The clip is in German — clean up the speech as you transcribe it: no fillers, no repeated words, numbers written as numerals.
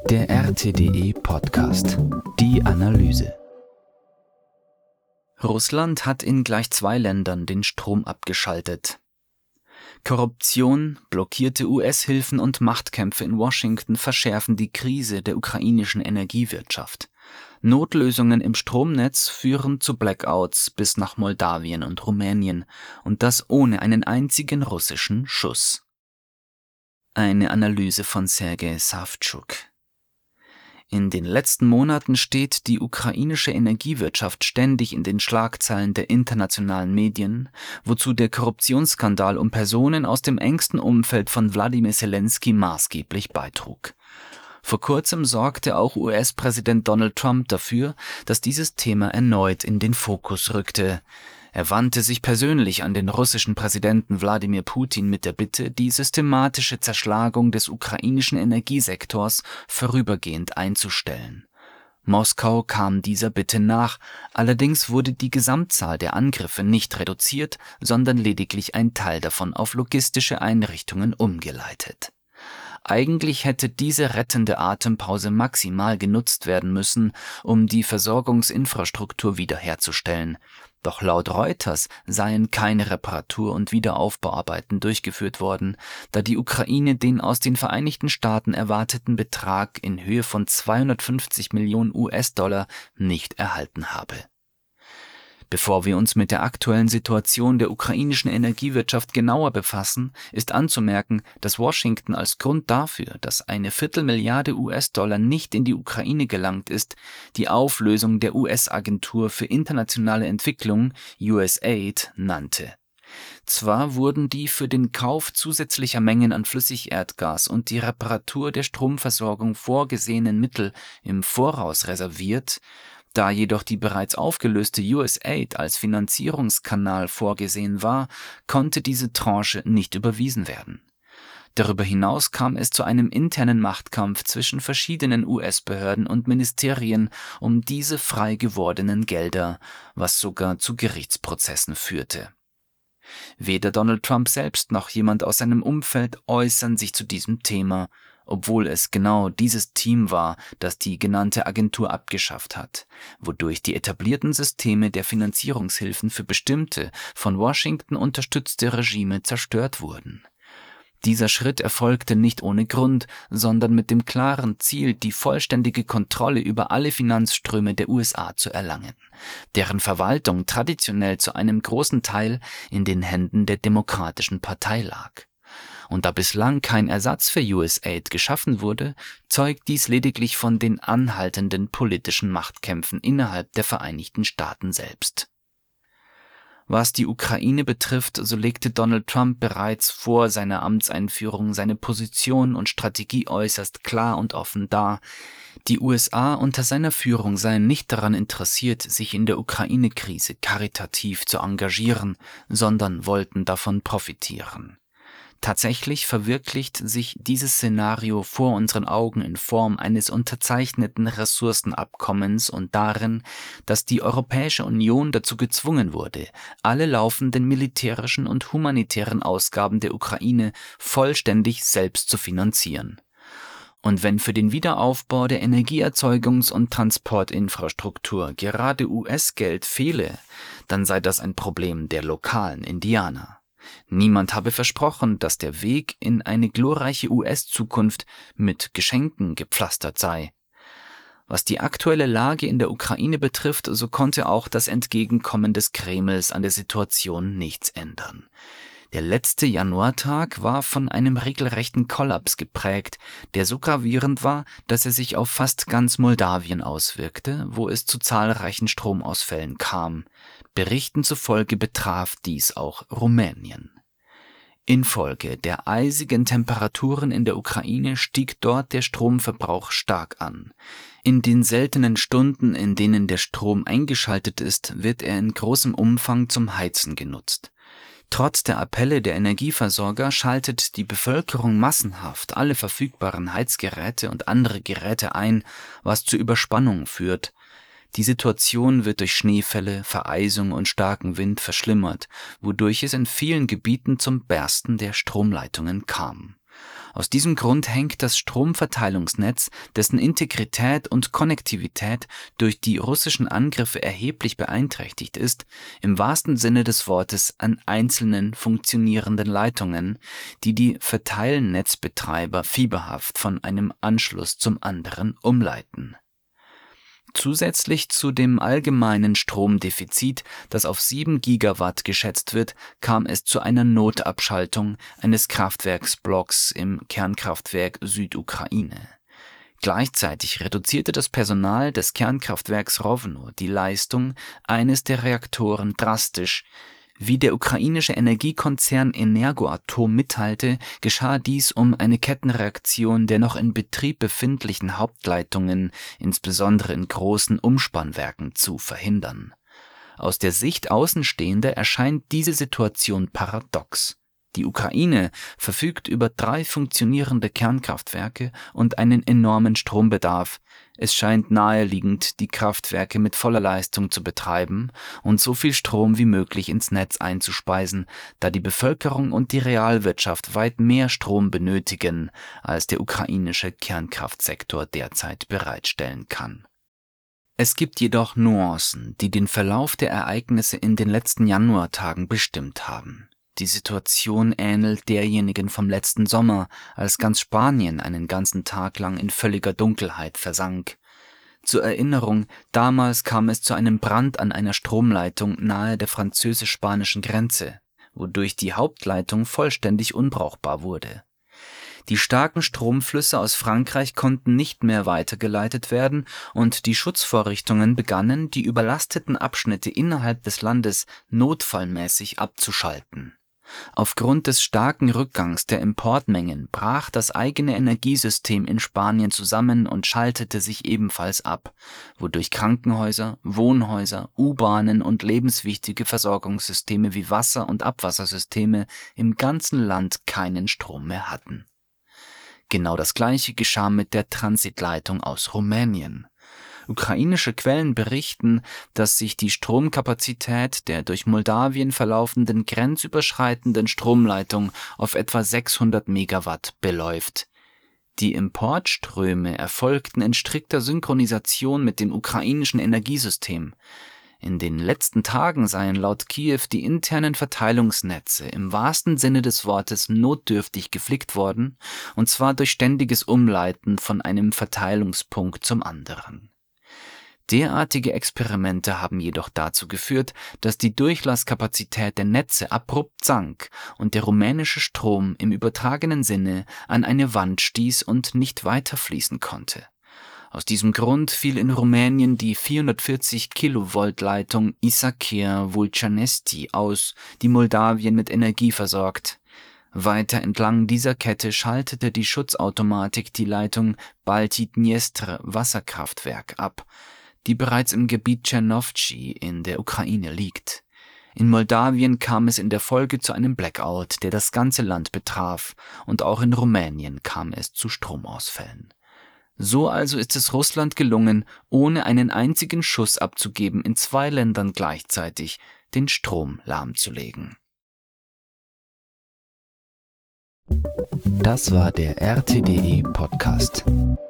Der RTDE Podcast. Die Analyse. Russland hat in gleich 2 Ländern den Strom abgeschaltet. Korruption, blockierte US-Hilfen und Machtkämpfe in Washington verschärfen die Krise der ukrainischen Energiewirtschaft. Notlösungen im Stromnetz führen zu Blackouts bis nach Moldawien und Rumänien, und das ohne einen einzigen russischen Schuss. Eine Analyse von Sergei Savtschuk. In den letzten Monaten steht die ukrainische Energiewirtschaft ständig in den Schlagzeilen der internationalen Medien, wozu der Korruptionsskandal um Personen aus dem engsten Umfeld von Wladimir Selenskyj maßgeblich beitrug. Vor kurzem sorgte auch US-Präsident Donald Trump dafür, dass dieses Thema erneut in den Fokus rückte. Er wandte sich persönlich an den russischen Präsidenten Wladimir Putin mit der Bitte, die systematische Zerschlagung des ukrainischen Energiesektors vorübergehend einzustellen. Moskau kam dieser Bitte nach, allerdings wurde die Gesamtzahl der Angriffe nicht reduziert, sondern lediglich ein Teil davon auf logistische Einrichtungen umgeleitet. Eigentlich hätte diese rettende Atempause maximal genutzt werden müssen, um die Versorgungsinfrastruktur wiederherzustellen. Doch laut Reuters seien keine Reparatur- und Wiederaufbauarbeiten durchgeführt worden, da die Ukraine den aus den Vereinigten Staaten erwarteten Betrag in Höhe von 250 Millionen US-Dollar nicht erhalten habe. Bevor wir uns mit der aktuellen Situation der ukrainischen Energiewirtschaft genauer befassen, ist anzumerken, dass Washington als Grund dafür, dass eine Viertelmilliarde US-Dollar nicht in die Ukraine gelangt ist, die Auflösung der US-Agentur für internationale Entwicklung USAID nannte. Zwar wurden die für den Kauf zusätzlicher Mengen an Flüssigerdgas und die Reparatur der Stromversorgung vorgesehenen Mittel im Voraus reserviert, da jedoch die bereits aufgelöste USAID als Finanzierungskanal vorgesehen war, konnte diese Tranche nicht überwiesen werden. Darüber hinaus kam es zu einem internen Machtkampf zwischen verschiedenen US-Behörden und Ministerien um diese frei gewordenen Gelder, was sogar zu Gerichtsprozessen führte. Weder Donald Trump selbst noch jemand aus seinem Umfeld äußern sich zu diesem Thema, obwohl es genau dieses Team war, das die genannte Agentur abgeschafft hat, wodurch die etablierten Systeme der Finanzierungshilfen für bestimmte, von Washington unterstützte Regime zerstört wurden. Dieser Schritt erfolgte nicht ohne Grund, sondern mit dem klaren Ziel, die vollständige Kontrolle über alle Finanzströme der USA zu erlangen, deren Verwaltung traditionell zu einem großen Teil in den Händen der Demokratischen Partei lag. Und da bislang kein Ersatz für USAID geschaffen wurde, zeugt dies lediglich von den anhaltenden politischen Machtkämpfen innerhalb der Vereinigten Staaten selbst. Was die Ukraine betrifft, so legte Donald Trump bereits vor seiner Amtseinführung seine Position und Strategie äußerst klar und offen dar. Die USA unter seiner Führung seien nicht daran interessiert, sich in der Ukraine-Krise karitativ zu engagieren, sondern wollten davon profitieren. Tatsächlich verwirklicht sich dieses Szenario vor unseren Augen in Form eines unterzeichneten Ressourcenabkommens und darin, dass die Europäische Union dazu gezwungen wurde, alle laufenden militärischen und humanitären Ausgaben der Ukraine vollständig selbst zu finanzieren. Und wenn für den Wiederaufbau der Energieerzeugungs- und Transportinfrastruktur gerade US-Geld fehle, dann sei das ein Problem der lokalen Indianer. Niemand habe versprochen, dass der Weg in eine glorreiche US-Zukunft mit Geschenken gepflastert sei. Was die aktuelle Lage in der Ukraine betrifft, so konnte auch das Entgegenkommen des Kremls an der Situation nichts ändern. Der letzte Januartag war von einem regelrechten Kollaps geprägt, der so gravierend war, dass er sich auf fast ganz Moldawien auswirkte, wo es zu zahlreichen Stromausfällen kam. Berichten zufolge betraf dies auch Rumänien. Infolge der eisigen Temperaturen in der Ukraine stieg dort der Stromverbrauch stark an. In den seltenen Stunden, in denen der Strom eingeschaltet ist, wird er in großem Umfang zum Heizen genutzt. Trotz der Appelle der Energieversorger schaltet die Bevölkerung massenhaft alle verfügbaren Heizgeräte und andere Geräte ein, was zu Überspannung führt. Die Situation wird durch Schneefälle, Vereisung und starken Wind verschlimmert, wodurch es in vielen Gebieten zum Bersten der Stromleitungen kam. Aus diesem Grund hängt das Stromverteilungsnetz, dessen Integrität und Konnektivität durch die russischen Angriffe erheblich beeinträchtigt ist, im wahrsten Sinne des Wortes an einzelnen funktionierenden Leitungen, die die Verteilnetzbetreiber fieberhaft von einem Anschluss zum anderen umleiten. Zusätzlich zu dem allgemeinen Stromdefizit, das auf 7 Gigawatt geschätzt wird, kam es zu einer Notabschaltung eines Kraftwerksblocks im Kernkraftwerk Südukraine. Gleichzeitig reduzierte das Personal des Kernkraftwerks Rowno die Leistung eines der Reaktoren drastisch. Wie der ukrainische Energiekonzern Energoatom mitteilte, geschah dies, um eine Kettenreaktion der noch in Betrieb befindlichen Hauptleitungen, insbesondere in großen Umspannwerken, zu verhindern. Aus der Sicht Außenstehender erscheint diese Situation paradox. Die Ukraine verfügt über 3 funktionierende Kernkraftwerke und einen enormen Strombedarf. Es scheint naheliegend, die Kraftwerke mit voller Leistung zu betreiben und so viel Strom wie möglich ins Netz einzuspeisen, da die Bevölkerung und die Realwirtschaft weit mehr Strom benötigen, als der ukrainische Kernkraftsektor derzeit bereitstellen kann. Es gibt jedoch Nuancen, die den Verlauf der Ereignisse in den letzten Januartagen bestimmt haben. Die Situation ähnelt derjenigen vom letzten Sommer, als ganz Spanien einen ganzen Tag lang in völliger Dunkelheit versank. Zur Erinnerung, damals kam es zu einem Brand an einer Stromleitung nahe der französisch-spanischen Grenze, wodurch die Hauptleitung vollständig unbrauchbar wurde. Die starken Stromflüsse aus Frankreich konnten nicht mehr weitergeleitet werden und die Schutzvorrichtungen begannen, die überlasteten Abschnitte innerhalb des Landes notfallmäßig abzuschalten. Aufgrund des starken Rückgangs der Importmengen brach das eigene Energiesystem in Spanien zusammen und schaltete sich ebenfalls ab, wodurch Krankenhäuser, Wohnhäuser, U-Bahnen und lebenswichtige Versorgungssysteme wie Wasser- und Abwassersysteme im ganzen Land keinen Strom mehr hatten. Genau das Gleiche geschah mit der Transitleitung aus Rumänien. Ukrainische Quellen berichten, dass sich die Stromkapazität der durch Moldawien verlaufenden grenzüberschreitenden Stromleitung auf etwa 600 Megawatt beläuft. Die Importströme erfolgten in strikter Synchronisation mit dem ukrainischen Energiesystem. In den letzten Tagen seien laut Kiew die internen Verteilungsnetze im wahrsten Sinne des Wortes notdürftig geflickt worden, und zwar durch ständiges Umleiten von einem Verteilungspunkt zum anderen. Derartige Experimente haben jedoch dazu geführt, dass die Durchlasskapazität der Netze abrupt sank und der rumänische Strom im übertragenen Sinne an eine Wand stieß und nicht weiterfließen konnte. Aus diesem Grund fiel in Rumänien die 440 Kilovolt-Leitung Isaker-Vulcanesti aus, die Moldawien mit Energie versorgt. Weiter entlang dieser Kette schaltete die Schutzautomatik die Leitung Balti-Dniestr-Wasserkraftwerk ab, die bereits im Gebiet Tschernovtsi in der Ukraine liegt. In Moldawien kam es in der Folge zu einem Blackout, der das ganze Land betraf, und auch in Rumänien kam es zu Stromausfällen. So also ist es Russland gelungen, ohne einen einzigen Schuss abzugeben, in 2 Ländern gleichzeitig den Strom lahmzulegen. Das war der RTDE Podcast.